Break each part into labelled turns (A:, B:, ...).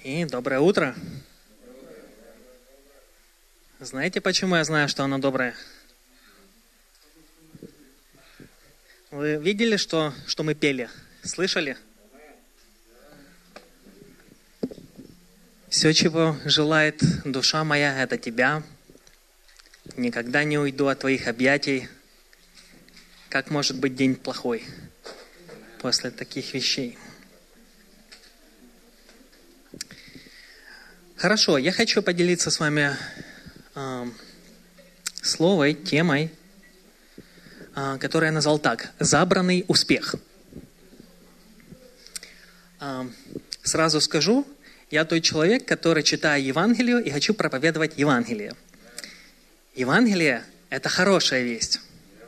A: И доброе утро. Знаете, почему я знаю, что оно доброе? Вы видели, что мы пели? Слышали? Все, чего желает душа моя, это тебя. Никогда не уйду от твоих объятий. Как может быть день плохой после таких вещей? Хорошо, я хочу поделиться с вами темой, которую я назвал так: «Забранный успех». Сразу скажу, я тот человек, который читает Евангелие и хочу проповедовать Евангелие. Евангелие – это хорошая весть.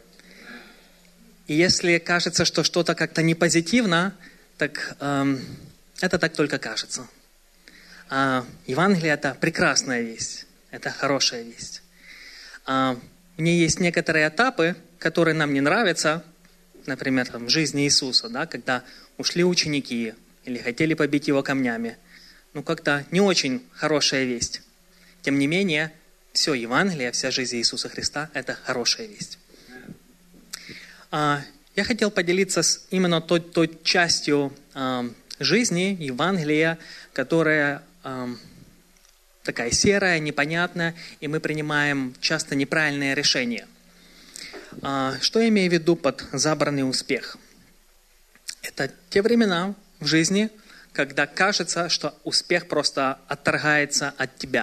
A: И если кажется, что что-то как-то не позитивно, так это так только кажется. А Евангелие – это прекрасная весть, это хорошая весть. В ней есть некоторые этапы, которые нам не нравятся, например, в жизни Иисуса, да, когда ушли ученики или хотели побить его камнями. Как-то не очень хорошая весть. Тем не менее, все Евангелие, вся жизнь Иисуса Христа – это хорошая весть. Я хотел поделиться именно той частью жизни Евангелия, которая такая серая, непонятная, и мы принимаем часто неправильные решения. Что я имею в виду под забранный успех? Это те времена в жизни, когда кажется, что успех просто отторгается от тебя.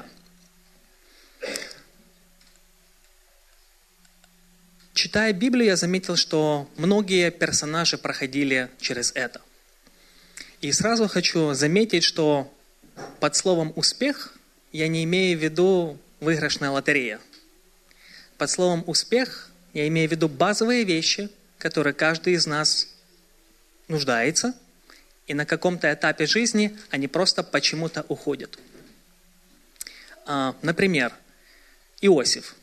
A: Читая Библию, я заметил, что многие персонажи проходили через это. И сразу хочу заметить, что под словом «успех» я не имею в виду выигрышная лотерея. Под словом «успех» я имею в виду базовые вещи, которые каждый из нас нуждается, и на каком-то этапе жизни они просто почему-то уходят. Например, Иосиф.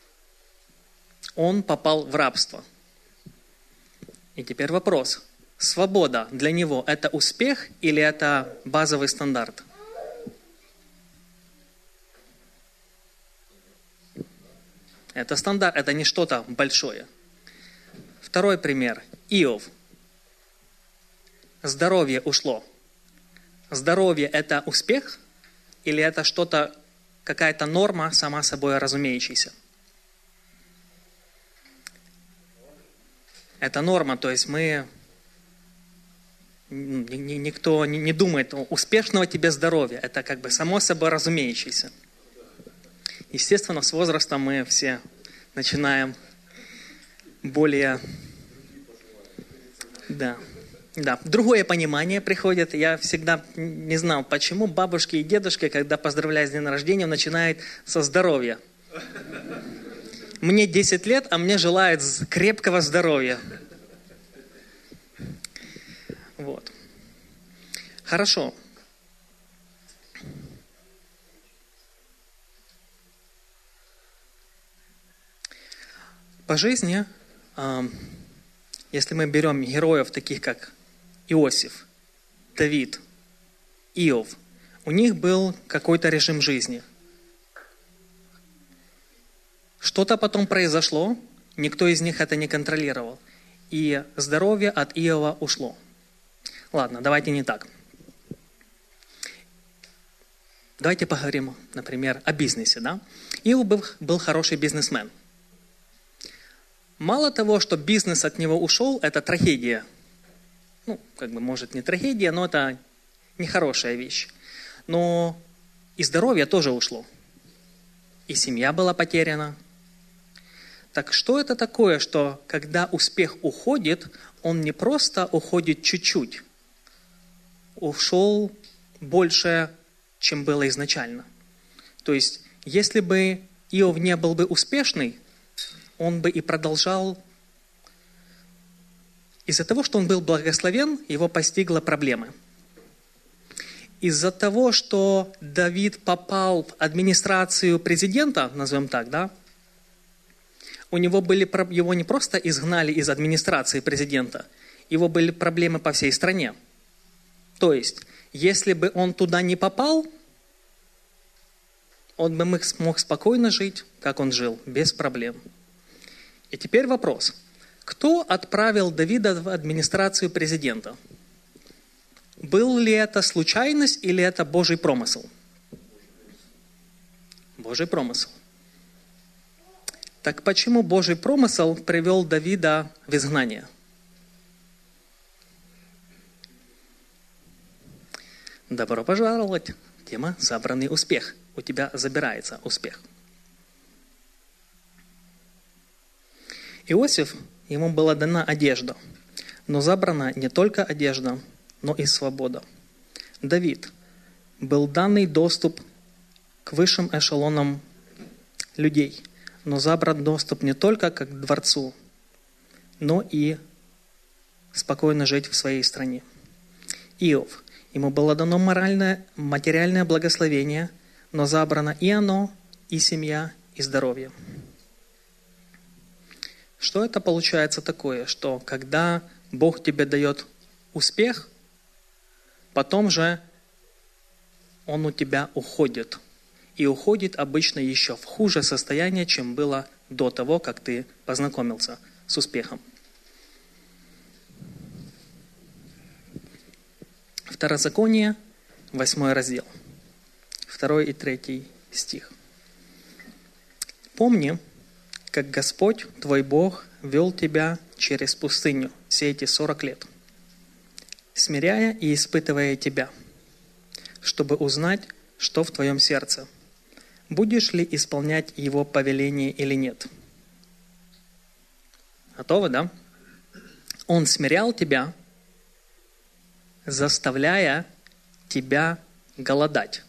A: Он попал в рабство. И теперь вопрос. Свобода для него – это успех или это базовый стандарт? Это стандарт, это не что-то большое. Второй пример. Иов. Здоровье ушло. Здоровье – это успех или это что-то, какая-то норма, сама собой разумеющаяся? Это норма, то есть никто не думает, успешного тебе здоровья. Это как бы само собой разумеющееся. Естественно, с возрастом мы все начинаем более... Да. Другое понимание приходит. Я всегда не знал, почему бабушки и дедушки, когда поздравляют с днем рождения, начинают со здоровья. Мне 10 лет, а мне желают крепкого здоровья. Вот. Хорошо. По жизни, если мы берем героев, таких как Иосиф, Давид, Иов, у них был какой-то режим жизни. Что-то потом произошло, никто из них это не контролировал. И здоровье от Иова ушло. Ладно, давайте не так. Давайте поговорим, например, о бизнесе. Да? Иов был хороший бизнесмен. Мало того, что бизнес от него ушел, это трагедия. Может, не трагедия, но это нехорошая вещь. Но и здоровье тоже ушло. И семья была потеряна. Так что это такое, что когда успех уходит, он не просто уходит чуть-чуть, ушел больше, чем было изначально. То есть, если бы Иов не был бы успешный, он бы и продолжал. Из-за того, что он был благословен, его постигла проблема. Из-за того, что Давид попал в администрацию президента, назовем так, да, его не просто изгнали из администрации президента, его были проблемы по всей стране. То есть, Если бы он туда не попал, он бы мог спокойно жить, как он жил, без проблем. И теперь вопрос. Кто отправил Давида в администрацию президента? Был ли это случайность или это Божий промысел? Божий промысел. Так почему Божий промысел привел Давида в изгнание? Добро пожаловать. Тема «Забранный успех». У тебя забирается успех. Иосиф, ему была дана одежда, но забрана не только одежда, но и свобода. Давид был данный доступ к высшим эшелонам людей, но забран доступ не только к дворцу, но и спокойно жить в своей стране. Иов, ему было дано материальное благословение, но забрано и оно, и семья, и здоровье. Что это получается такое? Что когда Бог тебе дает успех, потом же Он у тебя уходит. И уходит обычно еще в хуже состояние, чем было до того, как ты познакомился с успехом. Второзаконие, 8 раздел, 2 и 3 стих. «Помни, как Господь, твой Бог, вел тебя через пустыню все эти 40 лет, смиряя и испытывая тебя, чтобы узнать, что в твоем сердце, будешь ли исполнять Его повеление или нет». Готовы, да? Он смирял тебя, заставляя тебя голодать.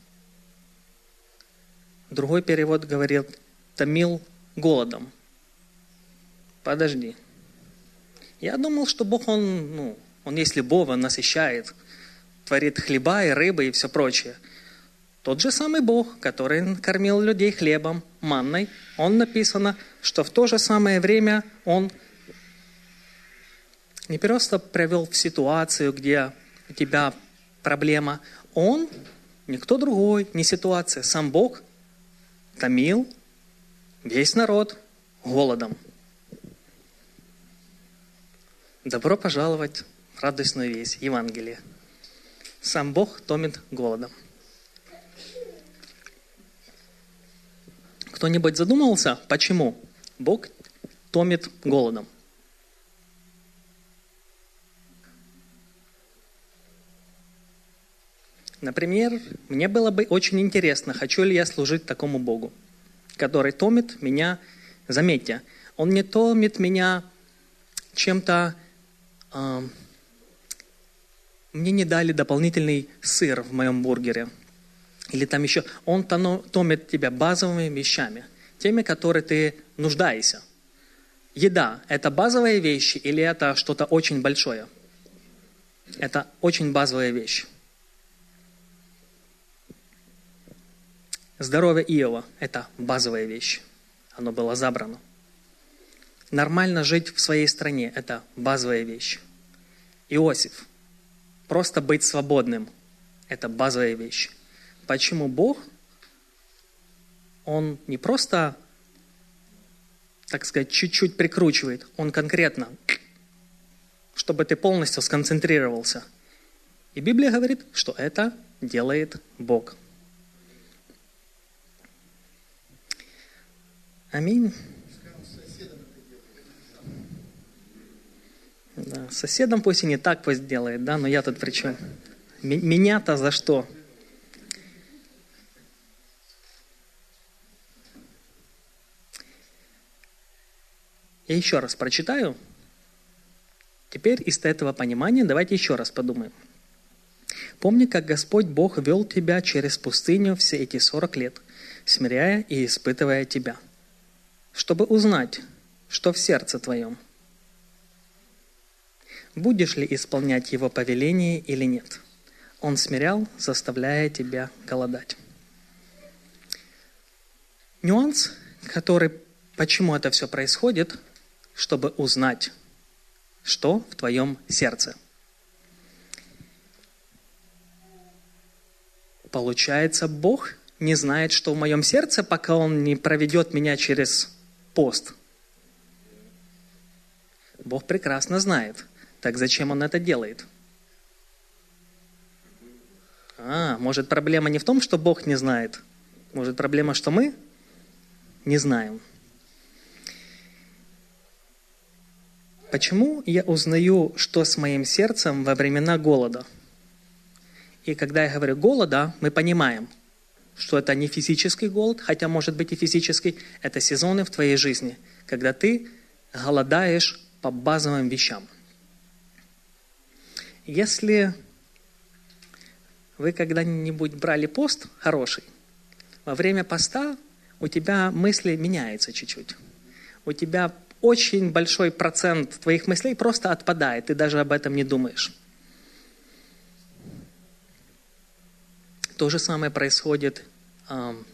A: Другой перевод говорит, томил голодом. Подожди. Я думал, что Бог, Он есть любовь, Он насыщает, творит хлеба и рыбы и все прочее. Тот же самый Бог, который кормил людей хлебом, манной, Он написано, что в то же самое время Он не просто привел в ситуацию, где у тебя проблема. Он, никто другой, не ситуация, сам Бог томил весь народ голодом. Добро пожаловать в радостную весть, Евангелие. Сам Бог томит голодом. Кто-нибудь задумывался, почему Бог томит голодом? Например, мне было бы очень интересно, хочу ли я служить такому Богу, который томит меня, заметьте, Он не томит меня чем-то, мне не дали дополнительный сыр в моем бургере, или там еще, Он томит тебя базовыми вещами, теми, которые ты нуждаешься. Еда – это базовые вещи или это что-то очень большое? Это очень базовая вещь. Здоровье Иова – это базовая вещь. Оно было забрано. Нормально жить в своей стране – это базовая вещь. Иосиф – просто быть свободным – это базовая вещь. Почему Бог, Он не просто, так сказать, чуть-чуть прикручивает, Он конкретно, чтобы ты полностью сконцентрировался. И Библия говорит, что это делает Бог. Аминь. Да, соседом пусть и не так пусть делает, да, но я тут при чем? Меня-то за что? Я еще раз прочитаю. Теперь из этого понимания давайте еще раз подумаем. Помни, как Господь Бог вел тебя через пустыню все эти 40 лет, смиряя и испытывая тебя, чтобы узнать, что в сердце твоем. Будешь ли исполнять Его повеление или нет? Он смирял, заставляя тебя голодать. Нюанс, почему это все происходит, чтобы узнать, что в твоем сердце. Получается, Бог не знает, что в моем сердце, пока Он не проведет меня через пост. Бог прекрасно знает. Так зачем Он это делает? Может, проблема не в том, что Бог не знает. Может, проблема, что мы не знаем. Почему я узнаю, что с моим сердцем во времена голода? И когда я говорю голода, мы понимаем, что это не физический голод, хотя может быть и физический, это сезоны в твоей жизни, когда ты голодаешь по базовым вещам. Если вы когда-нибудь брали пост хороший, во время поста у тебя мысли меняются чуть-чуть. У тебя очень большой процент твоих мыслей просто отпадает, ты даже об этом не думаешь. То же самое происходит в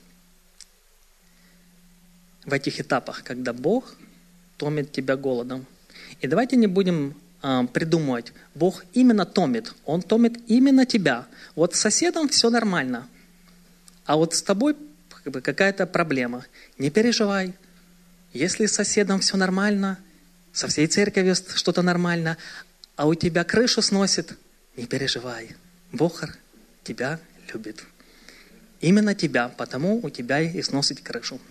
A: этих этапах, когда Бог томит тебя голодом. И давайте не будем придумывать. Бог именно томит. Он томит именно тебя. Вот с соседом все нормально, а вот с тобой какая-то проблема. Не переживай. Если с соседом все нормально, со всей церковью что-то нормально, а у тебя крышу сносит, не переживай. Бог тебя любит. Именно тебя, потому у тебя и сносит крышу.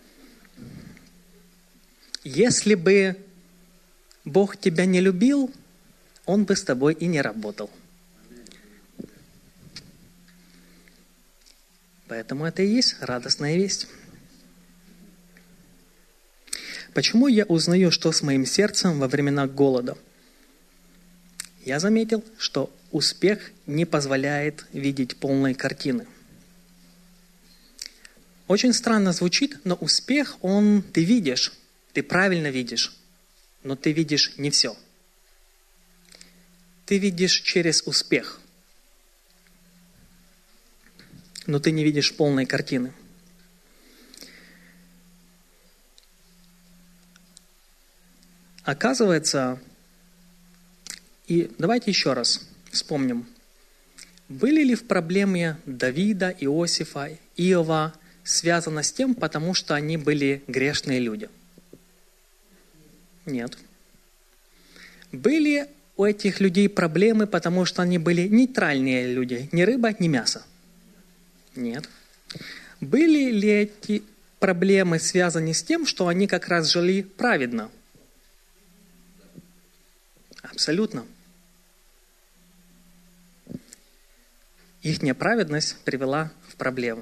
A: Если бы Бог тебя не любил, Он бы с тобой и не работал. Поэтому это и есть радостная весть. Почему я узнаю, что с моим сердцем во времена голода? Я заметил, что успех не позволяет видеть полной картины. Очень странно звучит, но успех, ты видишь, ты правильно видишь, но ты видишь не все. Ты видишь через успех, но ты не видишь полной картины. Оказывается, и давайте еще раз вспомним, были ли в проблеме Давида, Иосифа, Иова связано с тем, потому что они были грешные люди? Нет. Были у этих людей проблемы, потому что они были нейтральные люди, ни рыба, ни мясо? Нет. Были ли эти проблемы связаны с тем, что они как раз жили праведно? Абсолютно. Их неправедность привела в проблему.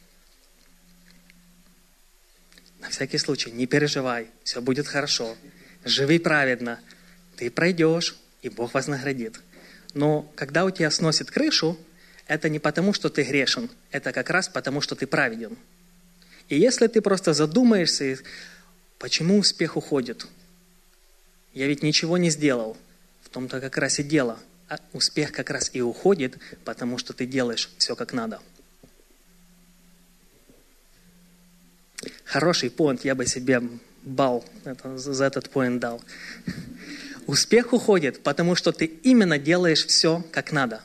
A: На всякий случай, не переживай, все будет хорошо. Живи праведно. Ты пройдешь, и Бог вознаградит. Но когда у тебя сносит крышу, это не потому, что ты грешен, это как раз потому, что ты праведен. И если ты просто задумаешься, почему успех уходит? Я ведь ничего не сделал. В том-то как раз и дело. А успех как раз и уходит, потому что ты делаешь все как надо. Хороший поинт, я бы себе балл за этот поинт дал. Успех уходит, потому что ты именно делаешь все как надо.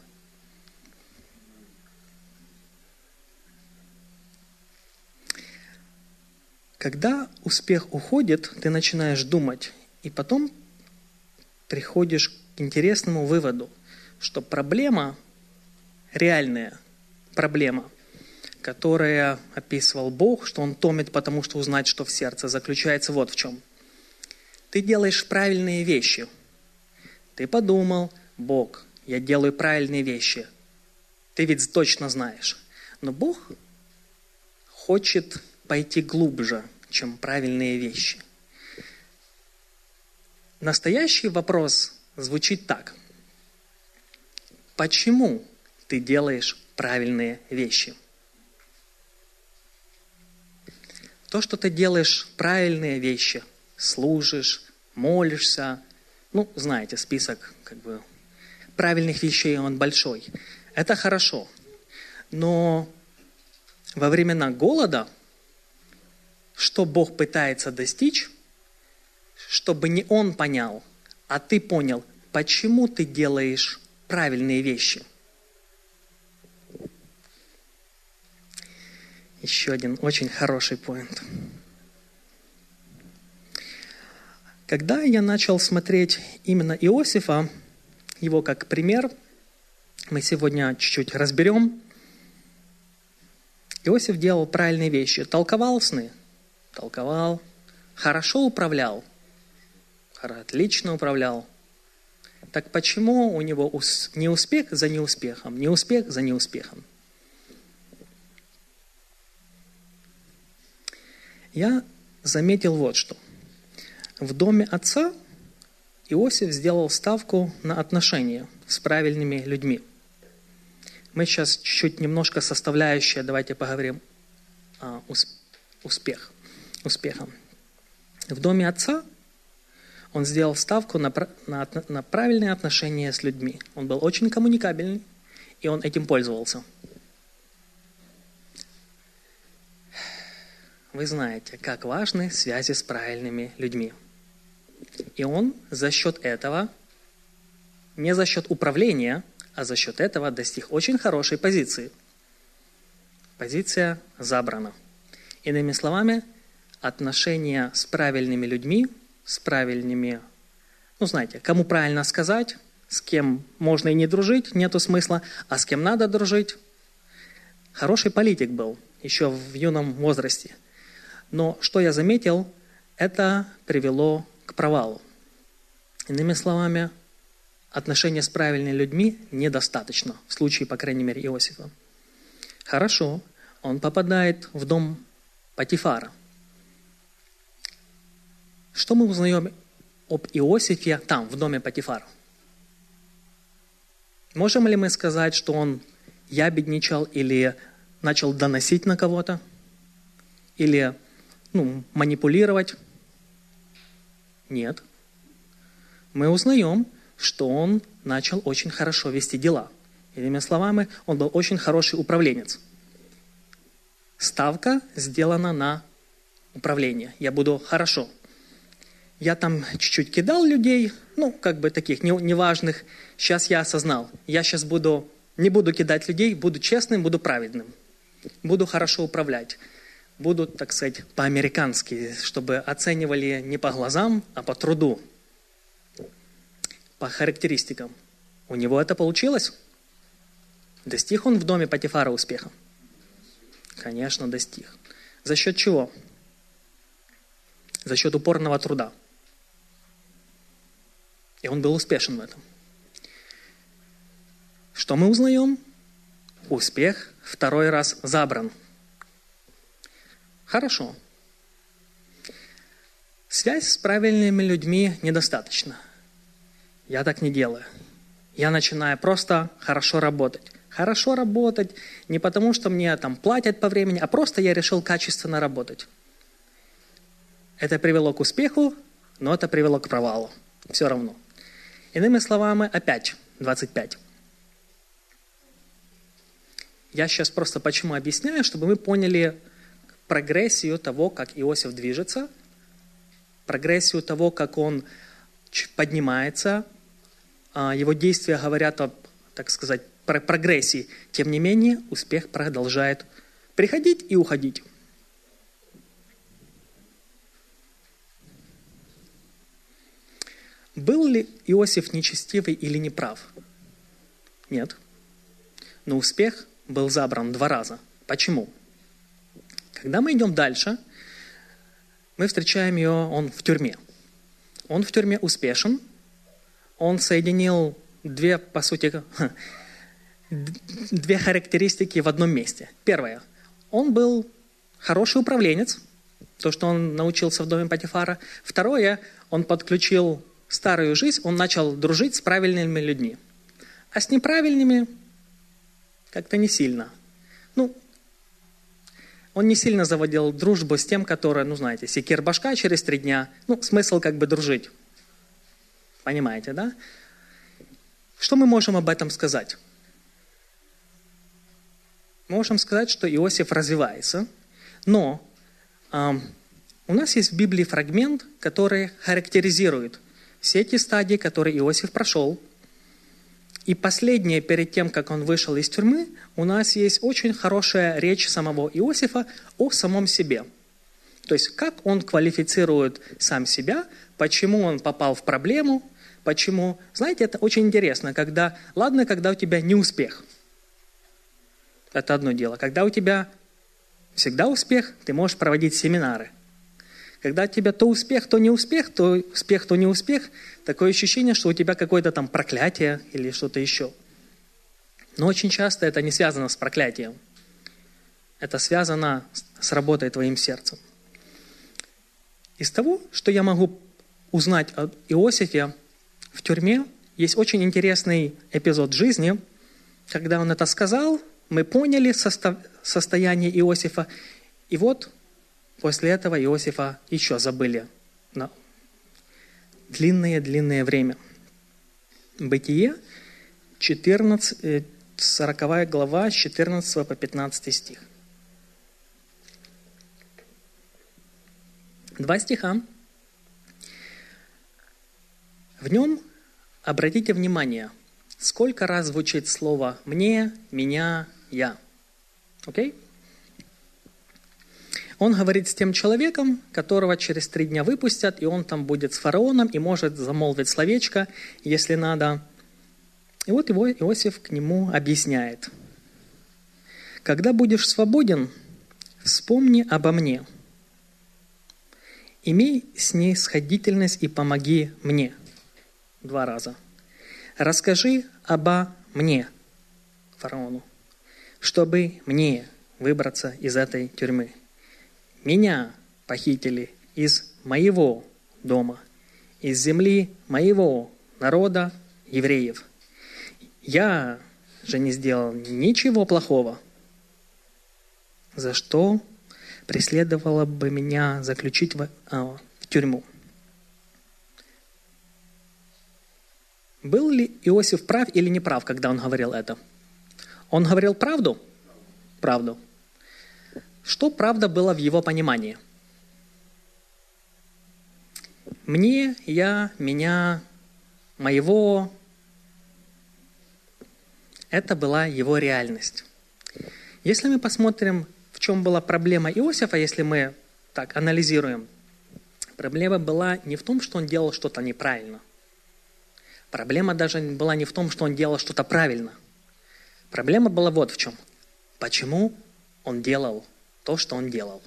A: Когда успех уходит, ты начинаешь думать, и потом приходишь к интересному выводу, что проблема, реальная проблема, которая описывал Бог, что Он томит, потому что узнать, что в сердце, заключается вот в чем. Ты делаешь правильные вещи. Ты подумал, Бог, я делаю правильные вещи. Ты ведь точно знаешь. Но Бог хочет пойти глубже, чем правильные вещи. Настоящий вопрос звучит так. Почему ты делаешь правильные вещи? То, что ты делаешь правильные вещи, служишь, молишься, знаете, список правильных вещей, он большой. Это хорошо. Но во времена голода, что Бог пытается достичь, чтобы не Он понял, а ты понял, почему ты делаешь правильные вещи. Еще один очень хороший поинт. Когда я начал смотреть именно Иосифа, его как пример, мы сегодня чуть-чуть разберем. Иосиф делал правильные вещи. Толковал сны? Толковал. Хорошо управлял? Отлично управлял. Так почему у него неуспех за неуспехом, неуспех за неуспехом? Я заметил вот что. В доме отца Иосиф сделал ставку на отношения с правильными людьми. Мы сейчас чуть-чуть немножко составляющие, давайте поговорим о успехом. В доме отца он сделал ставку на правильные отношения с людьми. Он был очень коммуникабельный, и он этим пользовался. Вы знаете, как важны связи с правильными людьми. И он за счет этого, не за счет управления, а за счет этого достиг очень хорошей позиции. Позиция забрана. Иными словами, отношения с правильными людьми, с правильными, знаете, кому правильно сказать, с кем можно и не дружить, нету смысла, а с кем надо дружить. Хороший политик был, еще в юном возрасте. Но что я заметил, это привело к провалу. Иными словами, отношения с правильными людьми недостаточно, в случае, по крайней мере, Иосифа. Хорошо, он попадает в дом Потифара. Что мы узнаем об Иосифе там, в доме Потифара? Можем ли мы сказать, что он ябедничал или начал доносить на кого-то? Или манипулировать? Нет. Мы узнаем, что он начал очень хорошо вести дела. Иными словами, он был очень хороший управленец. Ставка сделана на управление. Я буду хорошо. Я там чуть-чуть кидал людей, таких неважных. Сейчас я осознал. Я сейчас не буду кидать людей, буду честным, буду праведным. Буду хорошо управлять. Буду, так сказать, по-американски, чтобы оценивали не по глазам, а по труду. По характеристикам. У него это получилось? Достиг он в доме Потифара успеха? Конечно, достиг. За счет чего? За счет упорного труда. И он был успешен в этом. Что мы узнаем? Успех второй раз забран. Хорошо. Связь с правильными людьми недостаточно. Я так не делаю. Я начинаю просто хорошо работать. Хорошо работать не потому, что мне там платят по времени, а просто я решил качественно работать. Это привело к успеху, но это привело к провалу. Все равно. Иными словами, опять 25. Я сейчас просто почему объясняю, чтобы мы поняли прогрессию того, как Иосиф движется, прогрессию того, как он поднимается. Его действия говорят о, так сказать, прогрессии. Тем не менее, успех продолжает приходить и уходить. Был ли Иосиф нечестивый или неправ? Нет. Но успех был забран 2 раза. Почему? Когда мы идем дальше, мы встречаем его, он в тюрьме. Он в тюрьме успешен. Он соединил 2 характеристики в одном месте. Первое. Он был хороший управленец, то, что он научился в доме Потифара. Второе. Он подключил старую жизнь, он начал дружить с правильными людьми. А с неправильными как-то не сильно. Он не сильно заводил дружбу с тем, который, знаете, секир башка через 3 дня. Смысл дружить. Понимаете, да? Что мы можем об этом сказать? Мы можем сказать, что Иосиф развивается, но у нас есть в Библии фрагмент, который характеризует все эти стадии, которые Иосиф прошел. И последнее, перед тем, как он вышел из тюрьмы, у нас есть очень хорошая речь самого Иосифа о самом себе. То есть, как он квалифицирует сам себя, почему он попал в проблему, почему... Знаете, это очень интересно, когда у тебя не успех. Это одно дело. Когда у тебя всегда успех, ты можешь проводить семинары. Когда у тебя то успех, то не успех, то успех, то не успех, такое ощущение, что у тебя какое-то там проклятие или что-то еще. Но очень часто это не связано с проклятием. Это связано с работой твоим сердцем. Из того, что я могу узнать о Иосифе в тюрьме, есть очень интересный эпизод жизни. Когда он это сказал, мы поняли состояние Иосифа, и вот после этого Иосифа еще забыли на длинное время. Бытие, 40 глава, с 14 по 15 стих. 2 стиха. В нем, обратите внимание, сколько раз звучит слово «мне», «меня», «я». Окей? Он говорит с тем человеком, которого через 3 дня выпустят, и он там будет с фараоном и может замолвить словечко, если надо. И вот его Иосиф к нему объясняет. «Когда будешь свободен, вспомни обо мне. Имей снисходительность и помоги мне». 2 раза. «Расскажи обо мне, фараону, чтобы мне выбраться из этой тюрьмы. Меня похитили из моего дома, из земли моего народа, евреев. Я же не сделал ничего плохого, за что преследовало бы меня заключить в тюрьму». Был ли Иосиф прав или не прав, когда он говорил это? Он говорил правду? Правду. Что правда было в его понимании? Мне, я, меня, моего. Это была его реальность. Если мы посмотрим, в чем была проблема Иосифа, если мы так анализируем, проблема была не в том, что он делал что-то неправильно. Проблема даже была не в том, что он делал что-то правильно. Проблема была вот в чем. Почему он делал то, что он делал?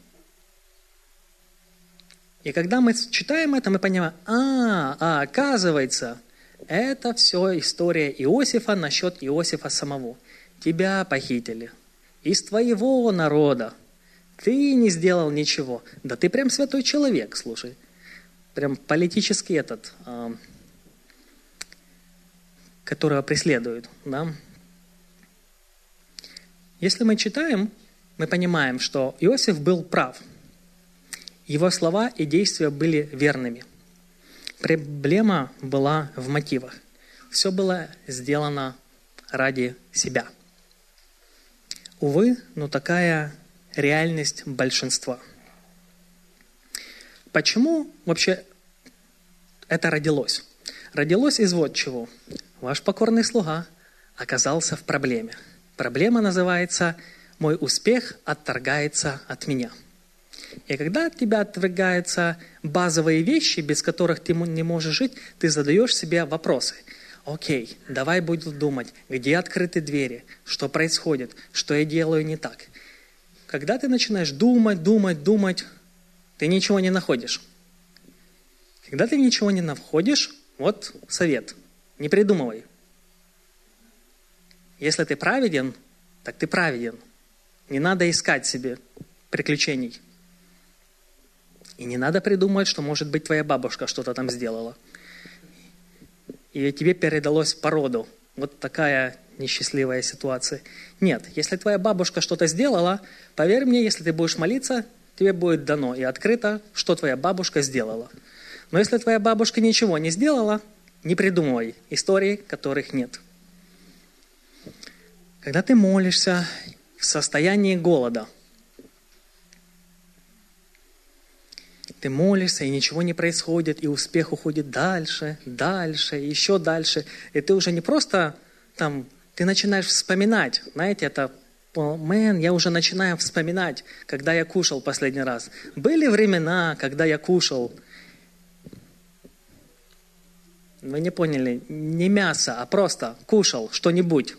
A: И когда мы читаем это, мы понимаем, оказывается, это все история Иосифа насчет Иосифа самого. Тебя похитили из твоего народа. Ты не сделал ничего. Да ты прям святой человек, слушай. Прям политический которого преследуют. Да? Если мы читаем, мы понимаем, что Иосиф был прав. Его слова и действия были верными. Проблема была в мотивах. Все было сделано ради себя. Увы, но такая реальность большинства. Почему вообще это родилось? Родилось из вот чего. Ваш покорный слуга оказался в проблеме. Проблема называется «Мой успех отторгается от меня». И когда от тебя отвергаются базовые вещи, без которых ты не можешь жить, ты задаешь себе вопросы. Окей, давай будем думать, где открыты двери, что происходит, что я делаю не так. Когда ты начинаешь думать, ты ничего не находишь. Когда ты ничего не находишь, вот совет. Не придумывай. Если ты праведен, так ты праведен. Не надо искать себе приключений. И не надо придумывать, что, может быть, твоя бабушка что-то там сделала. И тебе передалось по роду. Вот такая несчастливая ситуация. Нет, если твоя бабушка что-то сделала, поверь мне, если ты будешь молиться, тебе будет дано и открыто, что твоя бабушка сделала. Но если твоя бабушка ничего не сделала, не придумывай историй, которых нет. Когда ты молишься в состоянии голода, ты молишься, и ничего не происходит, и успех уходит дальше, еще дальше. И ты уже не просто там, ты начинаешь вспоминать, знаете, это, я уже начинаю вспоминать, когда я кушал последний раз. Были времена, когда я кушал, вы не поняли, не мясо, а просто кушал что-нибудь.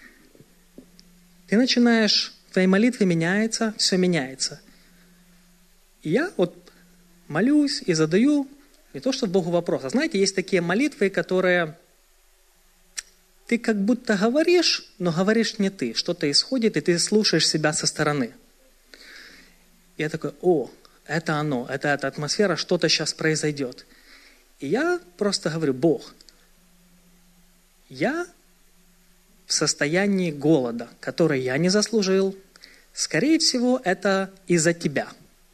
A: Ты начинаешь, в твоей молитве меняется, все меняется. И я вот молюсь и задаю не то что Богу вопрос, а знаете, есть такие молитвы, которые ты как будто говоришь, но говоришь не ты. Что-то исходит, и ты слушаешь себя со стороны. И я такой, это оно, это эта атмосфера, что-то сейчас произойдет. И я просто говорю, Бог, я в состоянии голода, который я не заслужил. Скорее всего, это из-за тебя.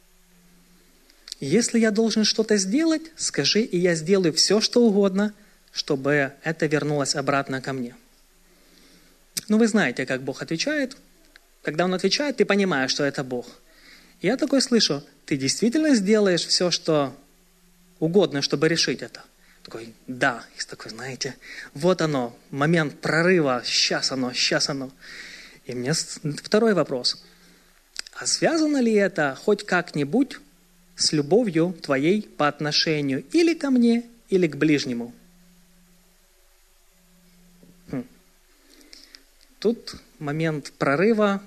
A: Если я должен что-то сделать, скажи, и я сделаю все, что угодно, чтобы это вернулось обратно ко мне. Ну, вы знаете, как Бог отвечает. Когда Он отвечает, ты понимаешь, что это Бог. И я такой слышу, ты действительно сделаешь все, что угодно, чтобы решить это? Такой, да. И такой, знаете, вот оно, момент прорыва, сейчас оно. И мне второй вопрос. А связано ли это хоть как-нибудь с любовью твоей по отношению или ко мне, или к ближнему? Тут момент прорыва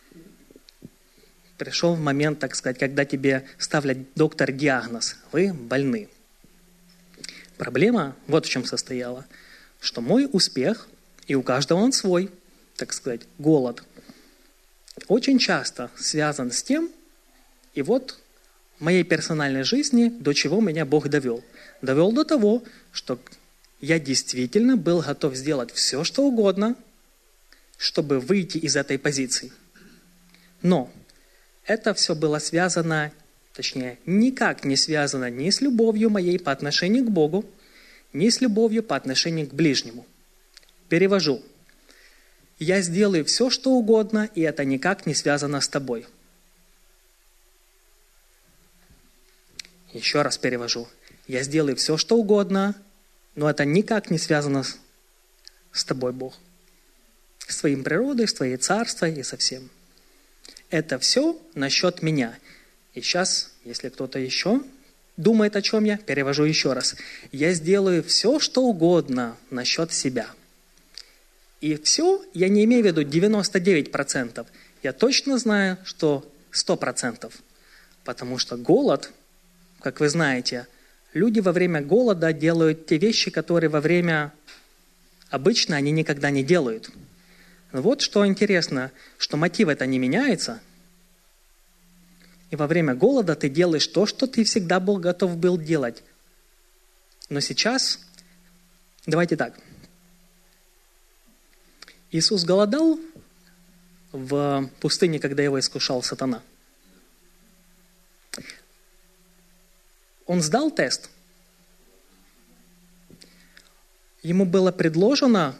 A: пришел в момент, так сказать, когда тебе ставят доктор диагноз. Вы больны. Проблема вот в чем состояла, что мой успех, и у каждого он свой, так сказать, голод, очень часто связан с тем, и вот в моей персональной жизни, до чего меня Бог довел. Довел до того, что я действительно был готов сделать все, что угодно, чтобы выйти из этой позиции. Но это все было связано, точнее, никак не связано ни с любовью моей по отношению к Богу, ни с любовью по отношению к ближнему. Перевожу. Я сделаю все, что угодно, и это никак не связано с тобой. Еще раз перевожу. Я сделаю все, что угодно, но это никак не связано с тобой, Бог. С твоей природой, с твоей царством и со всем. Это все насчет меня. И сейчас, если кто-то еще думает, о чем я, перевожу еще раз. Я сделаю все, что угодно насчет себя. И все, я не имею в виду 99%. Я точно знаю, что 100%. Потому что голод, как вы знаете, люди во время голода делают те вещи, которые во время обычно они никогда не делают. Вот что интересно, что мотив это не меняется. И во время голода ты делаешь то, что ты всегда был готов был делать. Но сейчас, давайте так. Иисус голодал в пустыне, когда его искушал сатана. Он сдал тест. Ему было предложено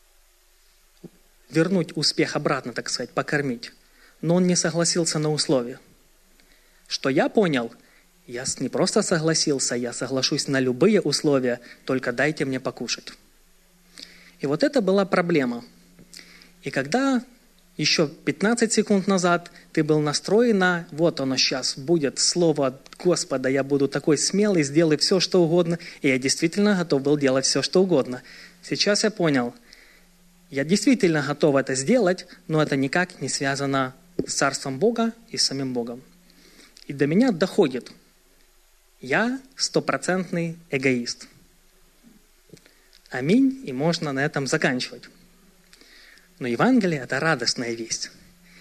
A: вернуть успех обратно, так сказать, покормить. Но он не согласился на условия. Что я понял, я не просто согласился, я соглашусь на любые условия, только дайте мне покушать. И вот это была проблема. И когда еще 15 секунд назад ты был настроен на вот оно сейчас будет слово Господа, я буду такой смелый, сделай все, что угодно, и я действительно готов был делать все, что угодно. Сейчас я понял, я действительно готов это сделать, но это никак не связано с Царством Бога и с самим Богом. И до меня доходит, я 100% эгоист. Аминь, и можно на этом заканчивать. Но Евангелие – это радостная весть.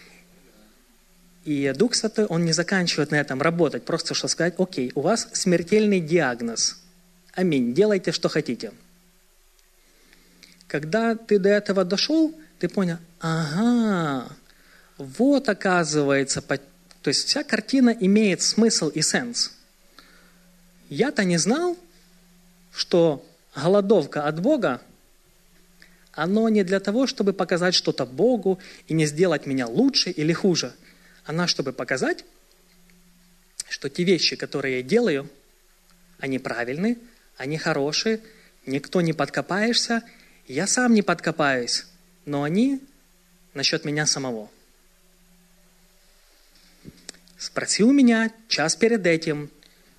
A: И Дух Святой, Он не заканчивает на этом работать, просто что сказать, окей, у вас смертельный диагноз. Аминь, делайте, что хотите. Когда ты до этого дошел, ты понял, ага, вот оказывается, то есть вся картина имеет смысл и сенс. Я-то не знал, что голодовка от Бога, оно не для того, чтобы показать что-то Богу и не сделать меня лучше или хуже. Она чтобы показать, что те вещи, которые я делаю, они правильные, они хорошие, никто не подкопаешься, Я сам не подкопаюсь, но они насчет меня самого. Спросил меня час перед этим,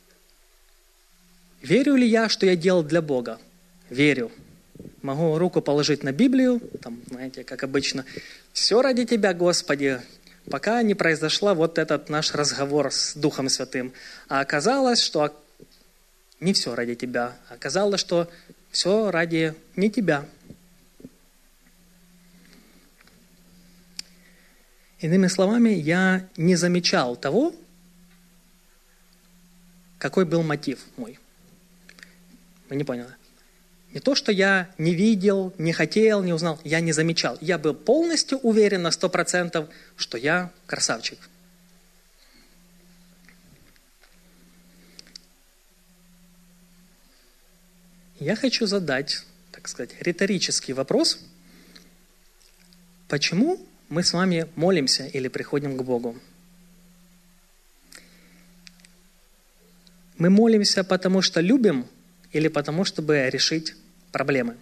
A: верю ли я, что я делал для Бога? Верю. Могу руку положить на Библию, там, знаете, как обычно, все ради Тебя, Господи, пока не произошла вот этот наш разговор с Духом Святым. А оказалось, что не все ради Тебя. Оказалось, что все ради не Тебя. Иными словами, я не замечал того, какой был мотив мой. Вы не поняли? Не то, что я не видел, не хотел, не узнал, я не замечал. Я был полностью уверен на 100%, что я красавчик. Я хочу задать, так сказать, риторический вопрос. Почему мы с вами молимся или приходим к Богу? Мы молимся, потому что любим или потому, чтобы решить проблемы?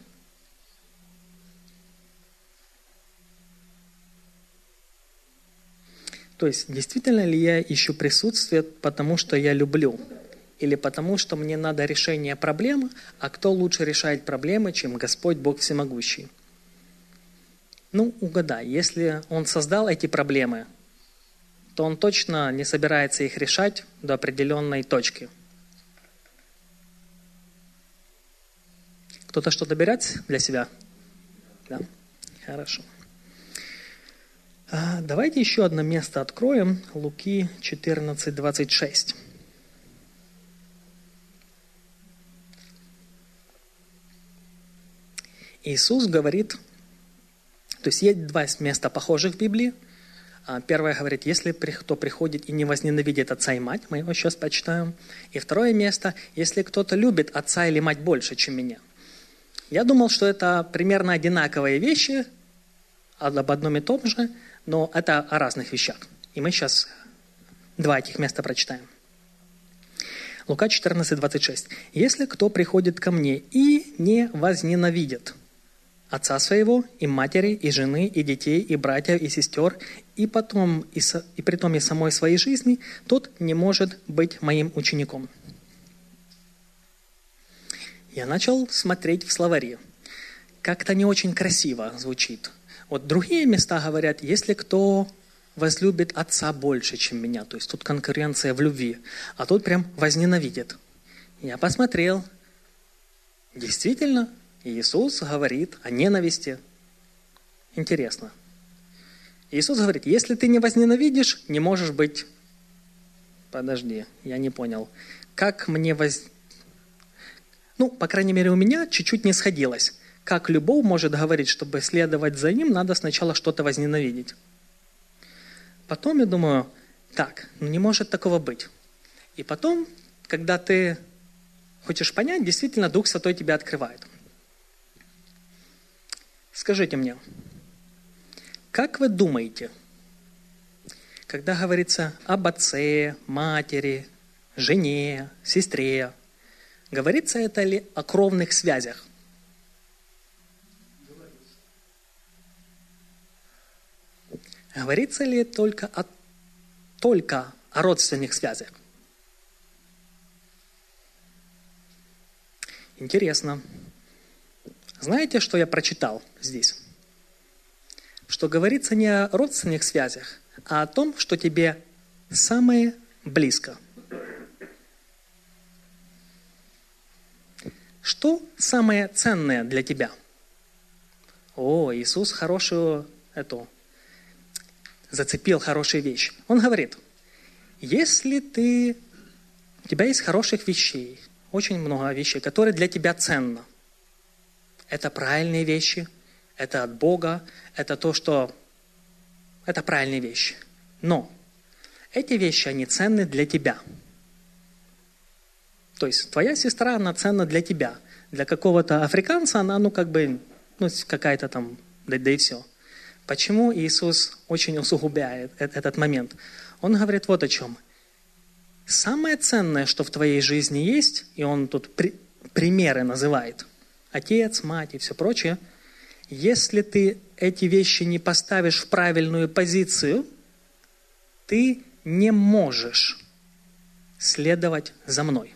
A: То есть, действительно ли я ищу присутствие, потому что я люблю? Или потому, что мне надо решение проблемы, а кто лучше решает проблемы, чем Господь Бог Всемогущий? Ну, угадай, если Он создал эти проблемы, то Он точно не собирается их решать до определенной точки. Кто-то что-то берет для себя? Да? Хорошо. Давайте еще одно место откроем. Луки 14:26. Иисус говорит, то есть два места похожих в Библии. Первое говорит, если кто приходит и не возненавидит отца и мать, мы его сейчас почитаем. И второе место, если кто-то любит отца или мать больше, чем меня. Я думал, что это примерно одинаковые вещи, об одном и том же, но это о разных вещах. И мы сейчас два этих места прочитаем. Лука 14:26. «Если кто приходит ко мне и не возненавидит отца своего, и матери, и жены, и детей, и братьев, и сестер, и притом и самой своей жизни, тот не может быть моим учеником». Я начал смотреть в словари. Как-то не очень красиво звучит. Вот другие места говорят, если кто возлюбит отца больше, чем меня, то есть тут конкуренция в любви, а тут прям возненавидит. Я посмотрел. Действительно, Иисус говорит о ненависти. Интересно. Иисус говорит, если ты не возненавидишь, не можешь быть... Подожди, я не понял. Как мне Ну, по крайней мере, у меня чуть-чуть не сходилось. Как любовь может говорить, чтобы следовать за ним, надо сначала что-то возненавидеть. Потом я думаю, так, не может такого быть. И потом, когда ты хочешь понять, действительно Дух Святой тебя открывает. Скажите мне, как вы думаете, когда говорится об отце, матери, жене, сестре, говорится это ли о кровных связях? Говорится ли только о родственных связях? Интересно. Знаете, что я прочитал здесь? Что говорится не о родственных связях, а о том, что тебе самое близко. Что самое ценное для тебя? О, Иисус зацепил хорошие вещи. Он говорит, если у тебя есть хороших вещей, очень много вещей, которые для тебя ценны. Это правильные вещи, это от Бога, это это правильные вещи. Но эти вещи, они ценны для тебя. То есть твоя сестра, она ценна для тебя. Для какого-то африканца она, какая-то там, да и все. Почему Иисус очень усугубляет этот момент? Он говорит вот о чем. Самое ценное, что в твоей жизни есть, и он тут примеры называет, отец, мать и все прочее, если ты эти вещи не поставишь в правильную позицию, ты не можешь следовать за мной.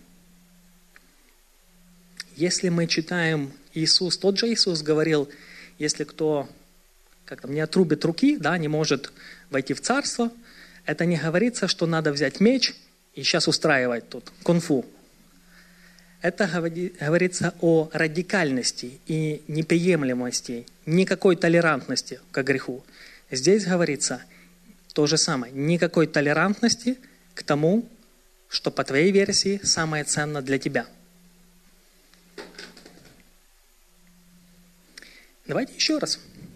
A: Если мы читаем Иисус, тот же Иисус говорил, если кто как-то не отрубит руки, да, не может войти в царство, это не говорится, что надо взять меч и сейчас устраивать тут кунг-фу. Это говорится о радикальности и неприемлемости, никакой толерантности к греху. Здесь говорится то же самое, никакой толерантности к тому, что по твоей версии самое ценное для тебя. Давайте еще раз.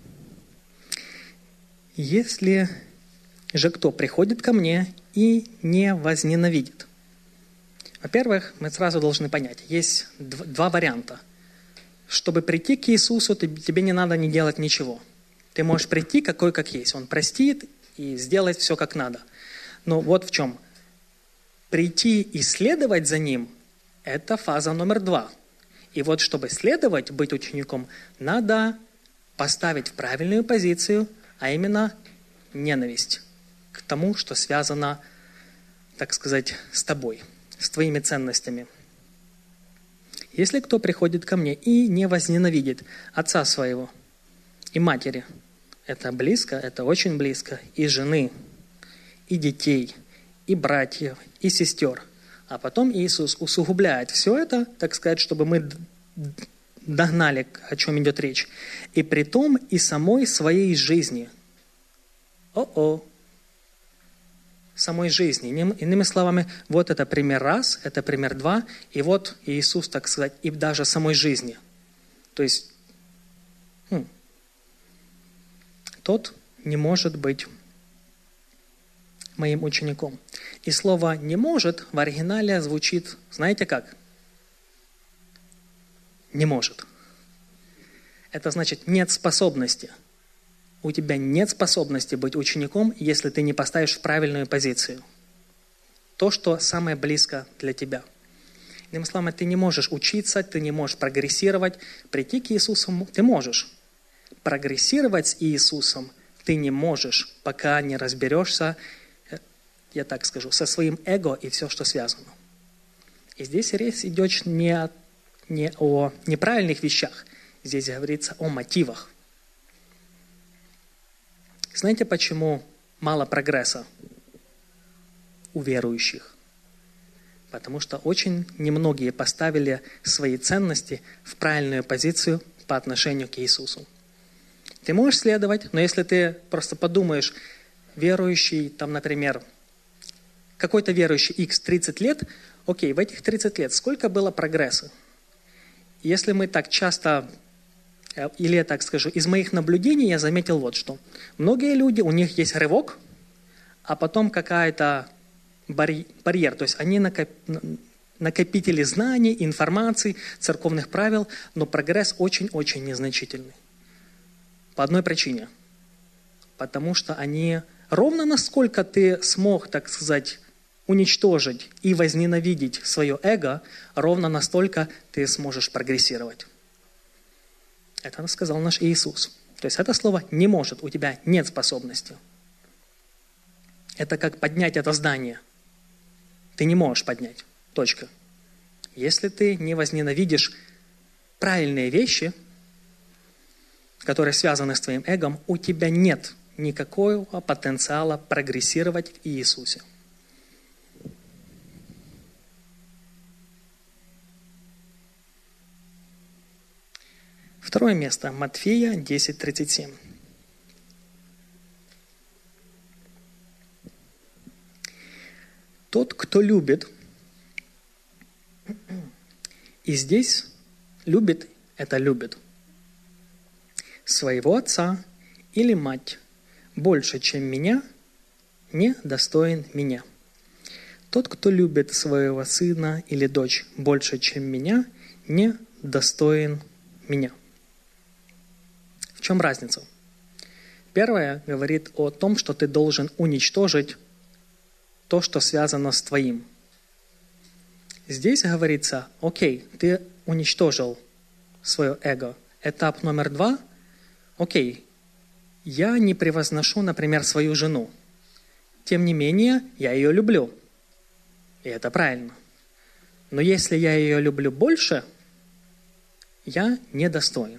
A: Если же кто приходит ко мне и не возненавидит. Во-первых, мы сразу должны понять, есть два варианта. Чтобы прийти к Иисусу, тебе не надо не делать ничего. Ты можешь прийти какой как есть. Он простит и сделает все как надо. Но вот в чем. Прийти и следовать за Ним – это фаза номер 2. И вот чтобы следовать, быть учеником, надо поставить в правильную позицию, а именно ненависть к тому, что связано, так сказать, с тобой, с твоими ценностями. Если кто приходит ко мне и не возненавидит отца своего и матери, это близко, это очень близко, и жены, и детей, и братьев, и сестер. А потом Иисус усугубляет все это, так сказать, чтобы мы догнали, о чем идет речь. И при том и самой своей жизни. Самой жизни. Иными словами, вот это пример 1, это пример 2, и вот Иисус, так сказать, и даже самой жизни. То есть, тот не может быть моим учеником. И слово «не может» в оригинале звучит, знаете как? Не может. Это значит нет способности. У тебя нет способности быть учеником, если ты не поставишь в правильную позицию. То, что самое близко для тебя. Иными словами, ты не можешь учиться, ты не можешь прогрессировать. Прийти к Иисусу ты можешь. Прогрессировать с Иисусом ты не можешь, пока не разберешься, я так скажу, со своим эго и все, что связано. И здесь речь идет не о неправильных вещах. Здесь говорится о мотивах. Знаете, почему мало прогресса у верующих? Потому что очень немногие поставили свои ценности в правильную позицию по отношению к Иисусу. Ты можешь следовать, но если ты просто подумаешь, верующий, там, например, какой-то верующий X 30 лет, окей, в этих 30 лет сколько было прогресса? Если мы так часто, или я так скажу, из моих наблюдений я заметил вот что. Многие люди, у них есть рывок, а потом какая-то барьер. То есть они накопители знаний, информации, церковных правил, но прогресс очень-очень незначительный. По одной причине. Потому что они ровно насколько ты смог, так сказать, уничтожить и возненавидеть свое эго, ровно настолько ты сможешь прогрессировать. Это сказал наш Иисус. То есть это слово «не может», у тебя нет способности. Это как поднять это здание. Ты не можешь поднять. Точка. Если ты не возненавидишь правильные вещи, которые связаны с твоим эгом, у тебя нет никакого потенциала прогрессировать в Иисусе. Второе место. Матфея 10:37. Тот, кто любит, и здесь любит, это любит, своего отца или мать больше, чем меня, не достоин меня. Тот, кто любит своего сына или дочь больше, чем меня, не достоин меня. В чем разница? Первое говорит о том, что ты должен уничтожить то, что связано с твоим. Здесь говорится, окей, ты уничтожил свое эго. Этап номер 2 окей, я не превозношу, например, свою жену. Тем не менее, я ее люблю. И это правильно. Но если я ее люблю больше, я недостоин.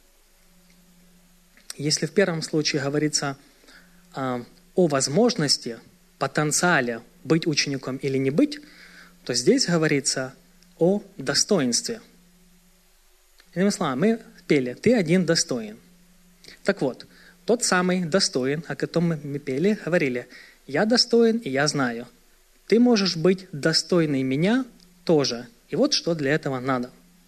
A: Если в первом случае говорится о возможности, потенциале быть учеником или не быть, то здесь говорится о достоинстве. Иными словами, мы пели «Ты один достоин». Так вот, тот самый достоин, о котором мы пели, говорили «Я достоин, и я знаю». Ты можешь быть достойный меня тоже. И вот что для этого надо.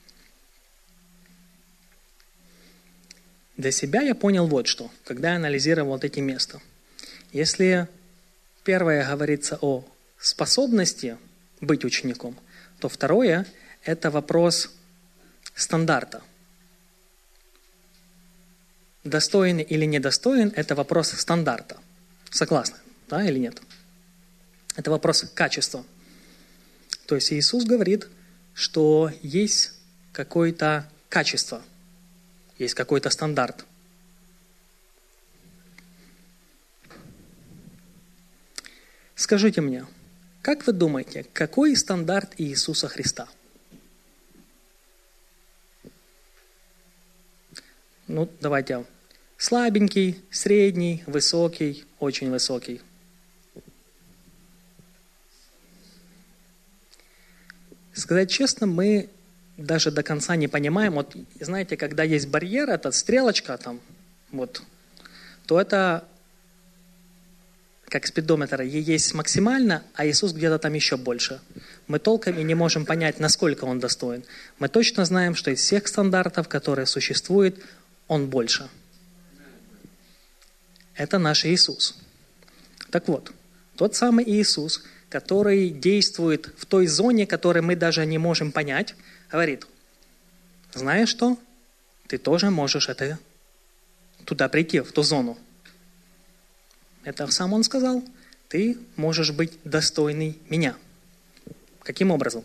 A: Для себя я понял вот что, когда я анализировал вот эти места. Если первое говорится о способности быть учеником, то второе – это вопрос стандарта. Достоин или недостоин – это вопрос стандарта. Согласны, да или нет? Это вопрос качества. То есть Иисус говорит, что есть какое-то качество, есть какой-то стандарт. Скажите мне, как вы думаете, какой стандарт Иисуса Христа? Ну, давайте. Слабенький, средний, высокий, очень высокий. Сказать честно, мы даже до конца не понимаем. Вот, знаете, когда есть барьер, эта стрелочка там, вот, то это как спидометр, есть максимально, а Иисус где-то там еще больше. Мы толком и не можем понять, насколько Он достоин. Мы точно знаем, что из всех стандартов, которые существуют, Он больше. Это наш Иисус. Так вот, тот самый Иисус, который действует в той зоне, которую мы даже не можем понять, говорит, знаешь что, ты тоже можешь туда прийти, в ту зону. Это сам Он сказал, ты можешь быть достойный меня. Каким образом?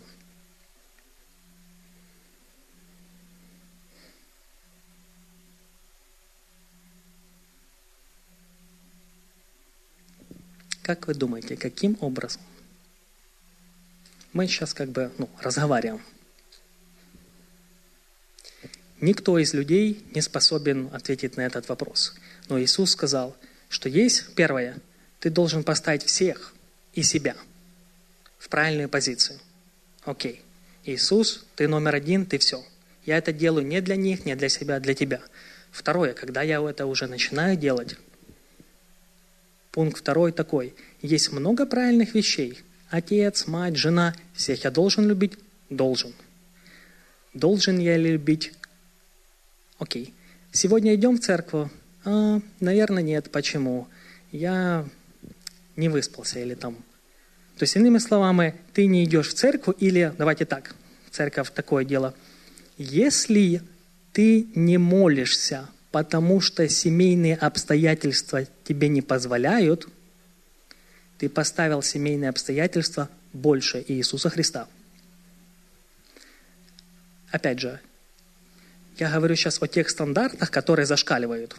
A: Как вы думаете, каким образом? Мы сейчас разговариваем. Никто из людей не способен ответить на этот вопрос. Но Иисус сказал, что есть, первое, ты должен поставить всех и себя в правильную позицию. Окей. Иисус, ты номер один, ты все. Я это делаю не для них, не для себя, а для тебя. Второе, когда я это уже начинаю делать, пункт второй такой. Есть много правильных вещей. Отец, мать, жена. Всех я должен любить? Должен. Должен я любить? Окей. Сегодня идем в церковь? Наверное, нет. Почему? Я не выспался или там. То есть, иными словами, ты не идешь в церковь или, давайте так, церковь такое дело. Если ты не молишься, потому что семейные обстоятельства тебе не позволяют, ты поставил семейные обстоятельства больше Иисуса Христа. Опять же, я говорю сейчас о тех стандартах, которые зашкаливают.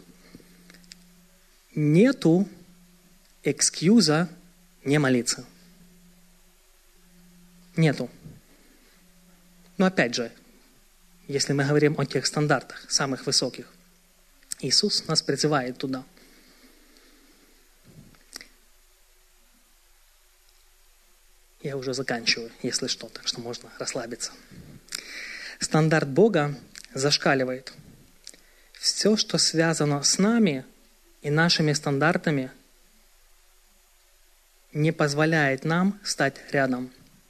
A: Нету экскьюза не молиться. Нету. Но опять же, если мы говорим о тех стандартах, самых высоких, Иисус нас призывает туда. Я уже заканчиваю, если что, так что можно расслабиться. Стандарт Бога зашкаливает. Все, что связано с нами и нашими стандартами, не позволяет нам стать рядом.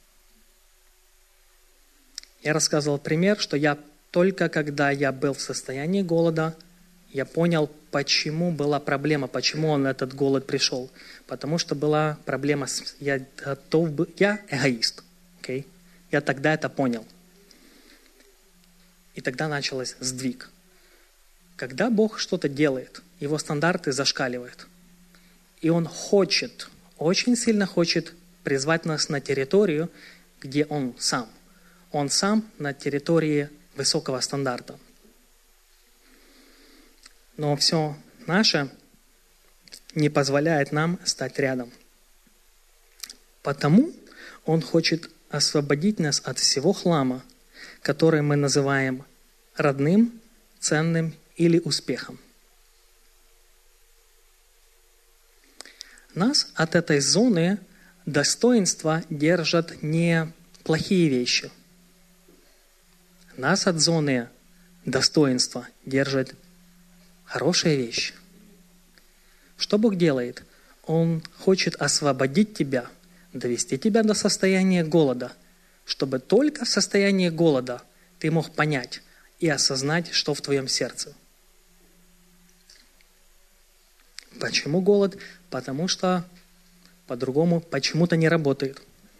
A: Я рассказывал пример, что я только когда я был в состоянии голода, я понял, почему была проблема, почему этот голод пришел. Потому что была проблема, я эгоист. Okay? Я тогда это понял. И тогда начался сдвиг. Когда Бог что-то делает, Его стандарты зашкаливают. И Он хочет, очень сильно хочет призвать нас на территорию, где Он сам. Он сам на территории высокого стандарта. Но все наше не позволяет нам стать рядом. Потому Он хочет освободить нас от всего хлама, который мы называем родным, ценным или успехом. Нас от этой зоны достоинства держат не плохие вещи. Нас от зоны достоинства держат хорошие вещи. Что Бог делает? Он хочет освободить тебя, довести тебя до состояния голода, чтобы только в состоянии голода ты мог понять и осознать, что в твоем сердце. Почему голод? Потому что по-другому почему-то не работает.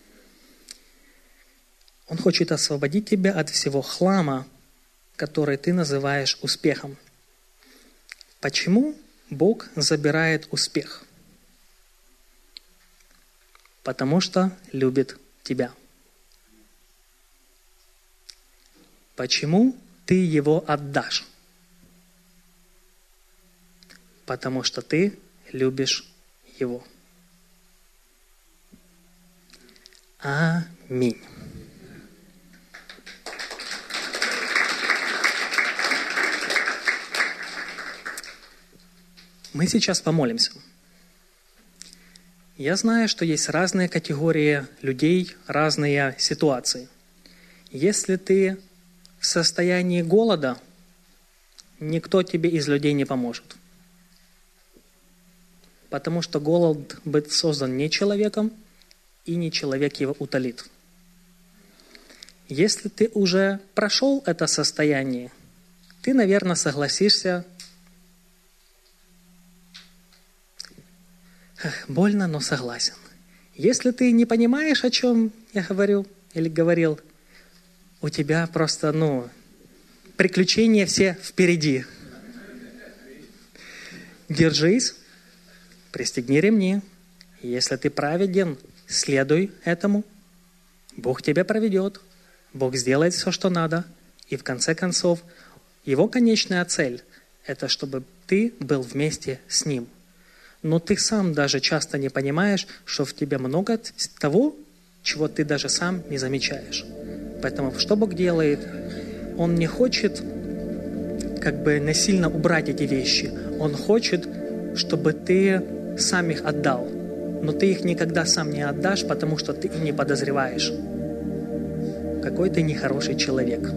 A: Он хочет освободить тебя от всего хлама, который ты называешь успехом. Почему Бог забирает успех? Потому что любит тебя. Почему ты его отдашь? Потому что ты любишь его. Аминь. Мы сейчас помолимся. Я знаю, что есть разные категории людей, разные ситуации. Если ты в состоянии голода, никто тебе из людей не поможет. Потому что голод был создан не человеком, и не человек его утолит. Если ты уже прошел это состояние, ты, наверное, согласишься. Больно, но согласен. Если ты не понимаешь, о чем я говорю или говорил, у тебя просто, приключения все впереди. Держись, пристегни ремни. Если ты праведен, следуй этому. Бог тебя проведет. Бог сделает все, что надо. И в конце концов, Его конечная цель – это чтобы ты был вместе с Ним. Но ты сам даже часто не понимаешь, что в тебе много того, чего ты даже сам не замечаешь. Поэтому что Бог делает? Он не хочет насильно убрать эти вещи. Он хочет, чтобы ты сам их отдал. Но ты их никогда сам не отдашь, потому что ты и не подозреваешь, какой ты нехороший человек.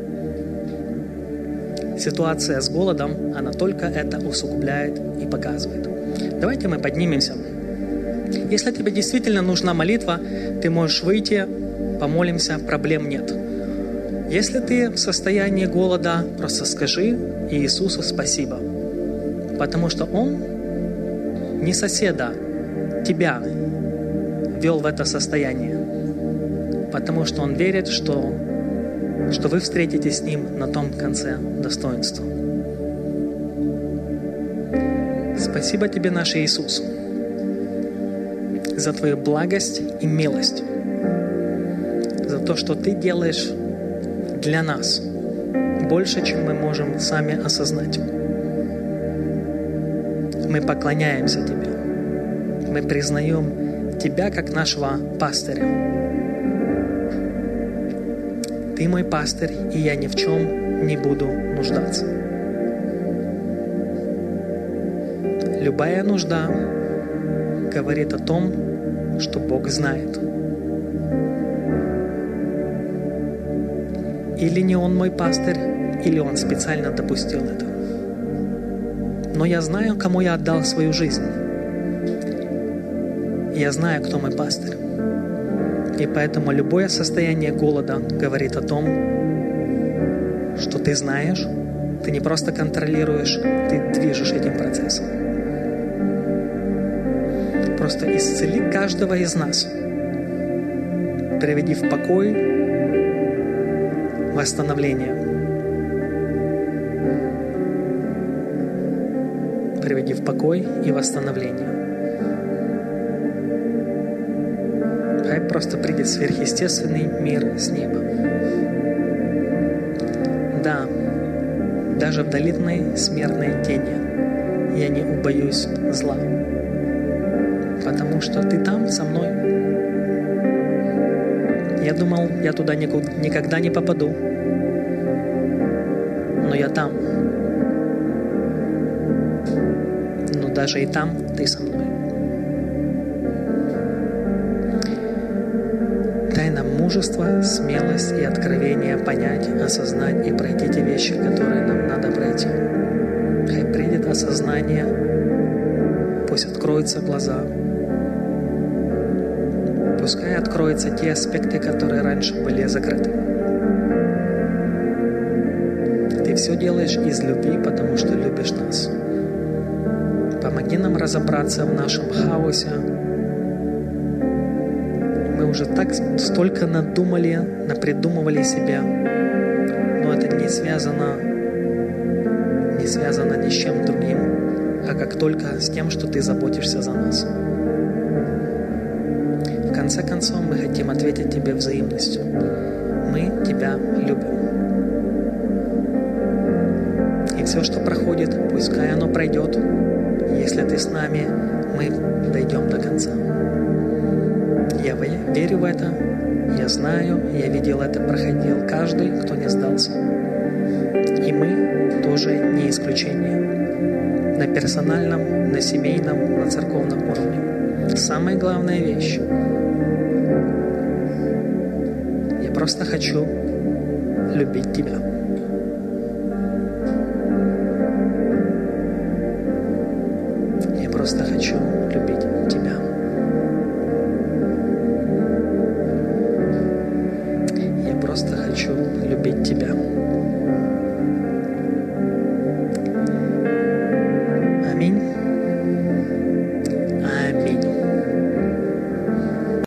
A: Ситуация с голодом, она только это усугубляет и показывает. Давайте мы поднимемся. Если тебе действительно нужна молитва, ты можешь выйти, помолимся, проблем нет. Если ты в состоянии голода, просто скажи Иисусу спасибо. Потому что Он не соседа, тебя ввел в это состояние. Потому что Он верит, что вы встретитесь с Ним на том конце достоинства. Спасибо Тебе, наш Иисус, за Твою благость и милость, за то, что Ты делаешь для нас больше, чем мы можем сами осознать. Мы поклоняемся Тебе. Мы признаем Тебя как нашего пастыря. Ты мой пастырь, и я ни в чем не буду нуждаться. Любая нужда говорит о том, что Бог знает. Или не Он мой пастырь, или Он специально допустил это. Но я знаю, кому я отдал свою жизнь. Я знаю, кто мой пастырь. И поэтому любое состояние голода говорит о том, что ты знаешь, ты не просто контролируешь, ты движешь этим процессом. Просто исцели каждого из нас. Приведи в покой, восстановление. Приведи в покой и восстановление. Хай просто придет сверхъестественный мир с неба. Да, даже в долинной смертной тени я не убоюсь зла, потому что ты там со мной. Я думал, я туда никогда не попаду, но я там. Но даже и там ты со мной. Дай нам мужество, смелость и откровение понять, осознать и пройти те вещи, которые нам надо пройти. Хай придет осознание, пусть откроются глаза. Пускай откроются те аспекты, которые раньше были закрыты. Ты все делаешь из любви, потому что любишь нас. Помоги нам разобраться в нашем хаосе. Мы уже так столько надумали, напридумывали себе, но это не связано ни с чем другим, а как только с тем, что ты заботишься за нас. В конце концов, мы хотим ответить тебе взаимностью. Мы тебя любим. И все, что проходит, пускай оно пройдет. Если ты с нами, мы дойдем до конца. Я верю в это, я знаю, я видел это, проходил каждый, кто не сдался. И мы тоже не исключение. На персональном, на семейном, на церковном уровне. Самая главная вещь. Я просто хочу любить тебя.